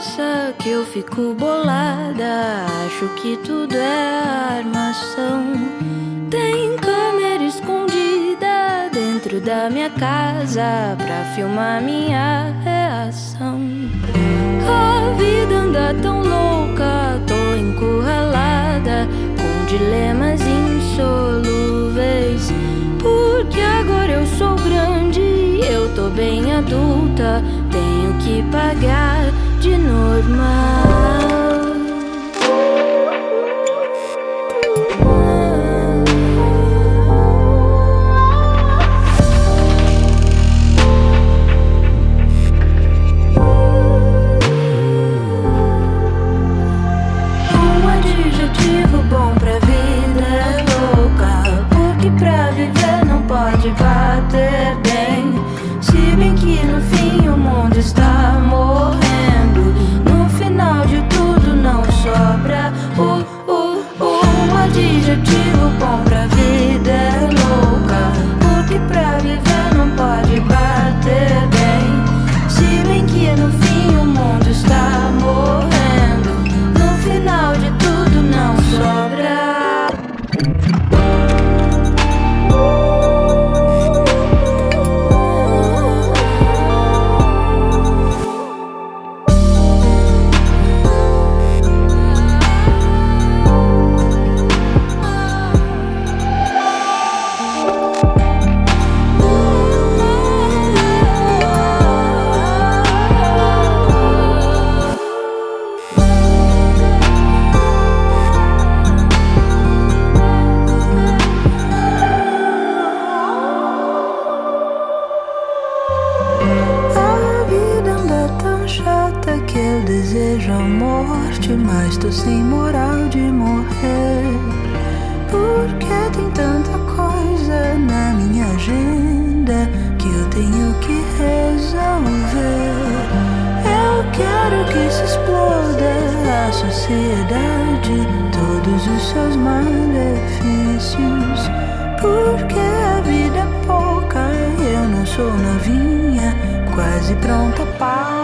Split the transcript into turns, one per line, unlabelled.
passa que eu fico bolada. Acho que tudo é armação. Tem câmera escondida dentro da minha casa pra filmar minha reação. A vida anda tão louca, tô encurralada com dilemas insolúveis. Porque agora eu sou grande, eu tô bem adulta, tenho que pagar de normal. Um adjetivo bom pra vida é louca, porque pra viver não pode bater bem. Se bem que no fim o mundo está morrendo, no final de tudo não sobra um adjetivo bom pra vida é louca, porque pra viver não pode bater bem. Se bem que no fim o mundo está morrendo, no final de tudo não sobra. Que eu desejo a morte, mas tô sem moral de morrer. Porque tem tanta coisa na minha agenda que eu tenho que resolver. Eu quero que se exploda a sociedade, todos os seus malefícios. Porque a vida é pouca, eu não sou novinha, quase pronta para